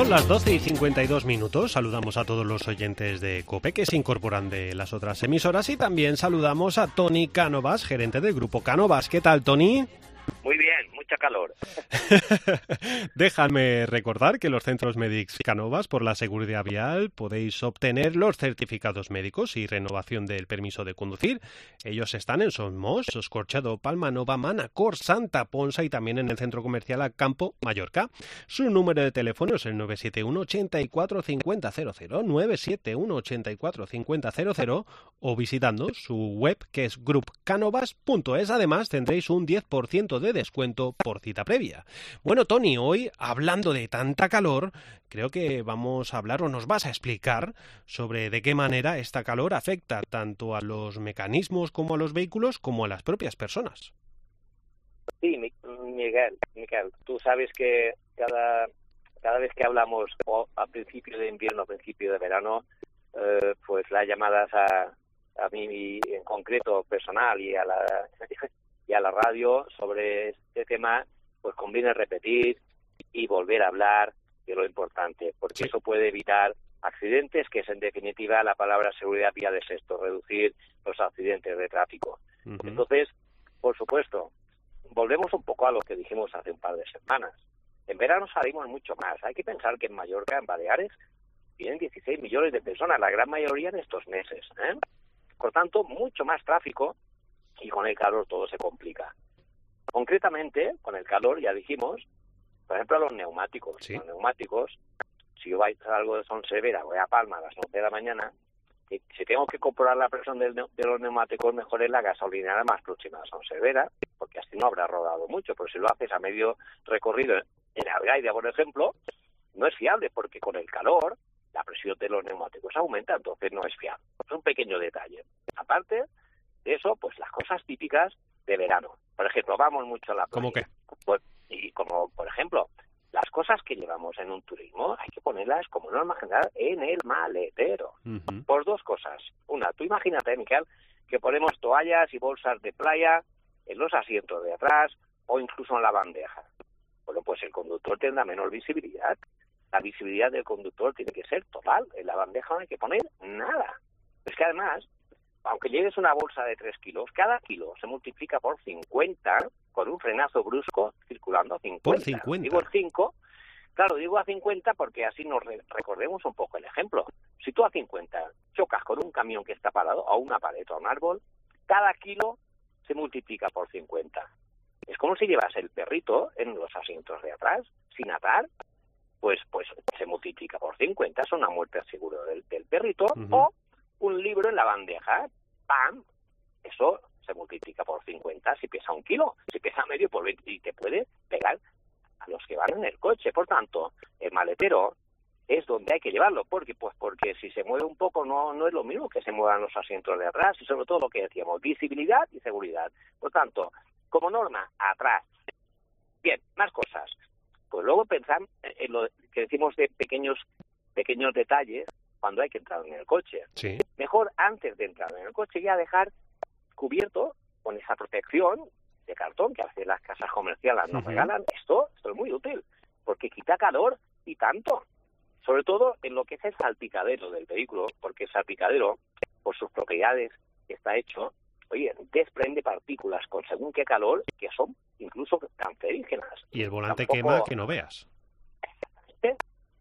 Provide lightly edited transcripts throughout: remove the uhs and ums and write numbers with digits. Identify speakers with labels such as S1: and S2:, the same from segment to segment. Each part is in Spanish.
S1: Son las 12:52. Saludamos a todos los oyentes de COPE que se incorporan de las otras emisoras y también saludamos a Toni Cánovas, gerente del Grupo Cánovas. ¿Qué tal, Toni?
S2: Muy bien, mucha calor.
S1: Déjame recordar que los centros médicos Cánovas, por la seguridad vial, podéis obtener los certificados médicos y renovación del permiso de conducir. Ellos están en Somos, Escorchado, Palma Nova, Manacor, Santa Ponsa y también en el centro comercial A Campo, Mallorca. Su número de teléfono es el 971 84 50 00, 971 84 50 00 o visitando su web que es groupcanovas.es. Además tendréis un 10% de descuento por cita previa. Bueno, Toni, hoy hablando de tanta calor, creo que vamos a hablar o nos vas a explicar sobre de qué manera esta calor afecta tanto a los mecanismos como a los vehículos como a las propias personas.
S2: Sí, Miguel, tú sabes que cada vez que hablamos a principio de invierno, a principio de verano, pues las llamadas a mí en concreto personal y a la radio sobre este tema, pues conviene repetir y volver a hablar de lo importante, porque eso puede evitar accidentes, que es en definitiva la palabra seguridad vial es esto, reducir los accidentes de tráfico. Entonces, por supuesto, volvemos un poco a lo que dijimos hace un par de semanas. En verano salimos mucho más. Hay que pensar que en Mallorca, en Baleares, vienen 16 millones de personas, la gran mayoría en estos meses, Por tanto, mucho más tráfico y con el calor todo se complica. Concretamente, con el calor, ya dijimos, por ejemplo, a los neumáticos. Sí. Los neumáticos, si yo salgo de Sonservera, voy a Palma a las 11 de la mañana, y si tengo que comprobar la presión de los neumáticos, mejor es la gasolinera más próxima a Sonservera, porque así no habrá rodado mucho, pero si lo haces a medio recorrido en Algaida, por ejemplo, no es fiable, porque con el calor la presión de los neumáticos aumenta, entonces no es fiable. Es un pequeño detalle. Aparte de eso, pues las cosas típicas de verano. Por ejemplo, vamos mucho a la playa.
S1: ¿Cómo qué?
S2: Pues, y como, por ejemplo, las cosas que llevamos en un turismo hay que ponerlas como norma general en el maletero. Por dos cosas. Una, tú imagínate, Miquel, que ponemos toallas y bolsas de playa en los asientos de atrás o incluso en la bandeja. Bueno, pues el conductor tendrá menor visibilidad. La visibilidad del conductor tiene que ser total. En la bandeja no hay que poner nada. Es que además, aunque lleves una bolsa de 3 kilos, cada kilo se multiplica por 50 con un frenazo brusco circulando a 50.
S1: Por 50.
S2: Digo el 5, claro, digo a 50 porque así nos recordemos un poco el ejemplo. Si tú a 50 chocas con un camión que está parado, a una pared o a un árbol, cada kilo se multiplica por 50. Es como si llevas el perrito en los asientos de atrás, sin atar, pues se multiplica por 50, es una muerte seguro del perrito, o un libro en la bandeja, ¡pam! Eso se multiplica por 50 si pesa 1 kilo, si pesa medio por 20 y te puede pegar a los que van en el coche. Por tanto, el maletero es donde hay que llevarlo, porque si se mueve un poco no es lo mismo que se muevan los asientos de atrás y sobre todo lo que decíamos, visibilidad y seguridad. Por tanto, como norma, atrás. Bien, más cosas. Pues luego pensar en lo que decimos de pequeños detalles cuando hay que entrar en el coche.
S1: Sí.
S2: Mejor antes de entrar en el coche ya dejar cubierto con esa protección de cartón que a veces las casas comerciales nos regalan. Esto es muy útil porque quita calor y tanto. Sobre todo en lo que es el salpicadero del vehículo, porque el salpicadero, por sus propiedades que está hecho, desprende partículas con según qué calor que son incluso cancerígenas.
S1: Y el volante quema que no veas.
S2: Exactamente.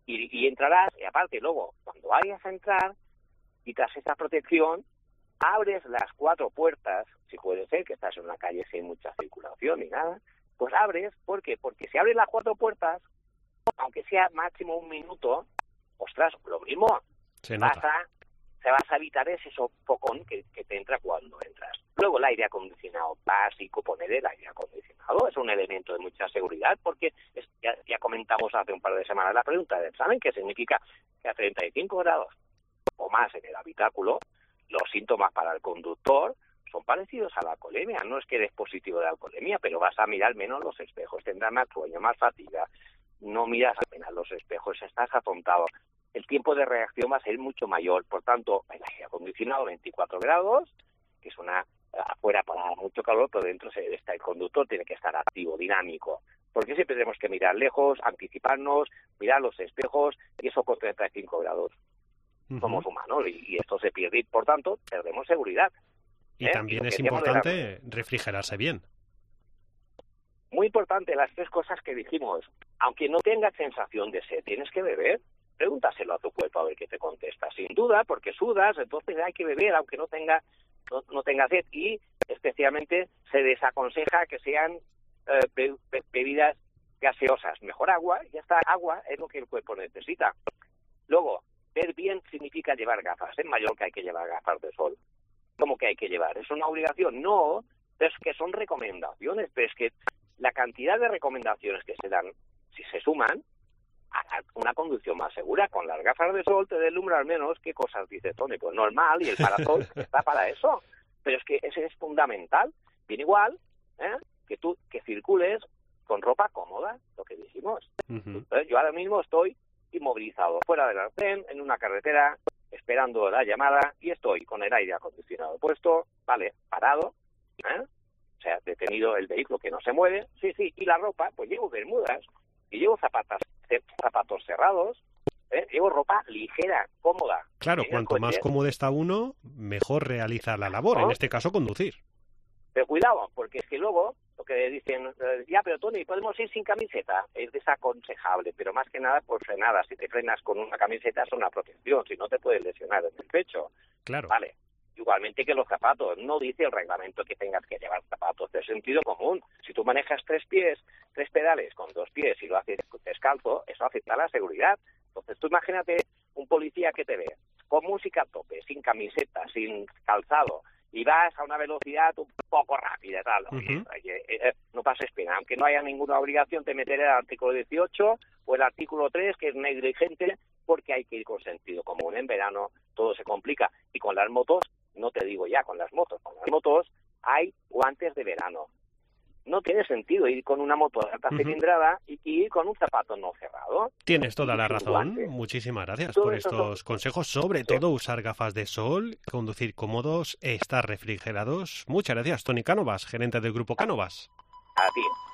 S2: Y entrarás, y aparte luego, cuando vayas a entrar, quitas esa protección, abres las 4 puertas, si puede ser que estás en una calle sin mucha circulación ni nada, pues abres, ¿por qué? Porque si abres las 4 puertas, aunque sea máximo 1 minuto, ostras, lo mismo, vas a evitar ese sofocón que te entra cuando entras. Luego el aire acondicionado, básico, poner el aire acondicionado es un elemento de mucha seguridad porque ya comentamos hace un par de semanas la pregunta del examen, que significa que a 35 grados o más en el habitáculo, los síntomas para el conductor son parecidos a la alcoholemia. No es que eres positivo de alcoholemia, pero vas a mirar menos los espejos, tendrás más sueño, más fatiga, no miras apenas los espejos, estás atontado. El tiempo de reacción va a ser mucho mayor. Por tanto, el aire acondicionado 24 grados, que es afuera para mucho calor, pero dentro está el conductor, tiene que estar activo, dinámico. Porque siempre tenemos que mirar lejos, anticiparnos, mirar los espejos, y eso con 35 grados. Somos humanos y esto se pierde, y por tanto perdemos seguridad.
S1: Y también es importante refrigerarse bien.
S2: Muy importante, las 3 cosas que dijimos. Aunque no tengas sensación de sed, tienes que beber. Pregúntaselo a tu cuerpo a ver qué te contesta. Sin duda, porque sudas, entonces hay que beber aunque no tenga sed. Y especialmente se desaconseja que sean bebidas gaseosas. Mejor agua, ya está, agua es lo que el cuerpo necesita. Luego, ver bien significa llevar gafas. En Mallorca hay que llevar gafas de sol. ¿Cómo que hay que llevar? ¿Es una obligación? No, pero es que son recomendaciones, pero es que la cantidad de recomendaciones que se dan, si se suman, a una conducción más segura. Con las gafas de sol te deslumbra al menos. ¿Qué cosas dice Tony? Pues normal, y el parasol está para eso. Pero es que ese es fundamental. Bien igual, que circules con ropa cómoda, lo que dijimos. Entonces, yo ahora mismo estoy inmovilizado fuera del arcén, en una carretera, esperando la llamada, y estoy con el aire acondicionado puesto, vale, parado, o sea, detenido el vehículo que no se mueve, sí, y la ropa, pues llevo bermudas, y llevo zapatos cerrados, llevo ropa ligera, cómoda.
S1: Claro, cuanto más cómodo está uno, mejor realiza la labor, en este caso conducir.
S2: Pero cuidado, porque es que luego, lo que dicen, ya, pero Tony, podemos ir sin camiseta, es desaconsejable, pero más que nada por frenadas. Si te frenas con una camiseta es una protección, si no te puedes lesionar en el pecho.
S1: Claro.
S2: Vale. Igualmente que los zapatos, no dice el reglamento que tengas que llevar zapatos de sentido común. Si tú manejas 3 pedales con 2 pies y lo haces descalzo, eso afecta a la seguridad. Entonces tú imagínate un policía que te ve con música a tope, sin camiseta, sin calzado, y vas a una velocidad un poco rápida, tal. No pases pena, aunque no haya ninguna obligación de meter el artículo 18 o el artículo 3, que es negligente, porque hay que ir con sentido común. En verano todo se complica. Y con las motos, no te digo ya con las motos hay guantes de verano. No tiene sentido ir con una moto de alta cilindrada y ir con un zapato no cerrado.
S1: Tienes toda la razón. Muchísimas gracias por estos consejos. Sobre todo usar gafas de sol, conducir cómodos, estar refrigerados. Muchas gracias, Tony Cánovas, gerente del Grupo Cánovas.
S2: A ti.